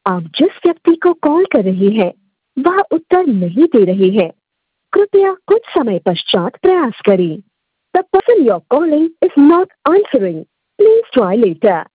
आप जिस व्यक्ति को कॉल कर रहे हैं वह उत्तर नहीं दे रहे हैं। कृपया कुछ समय पश्चात प्रयास करें। The person you're calling is not answering. Please try later.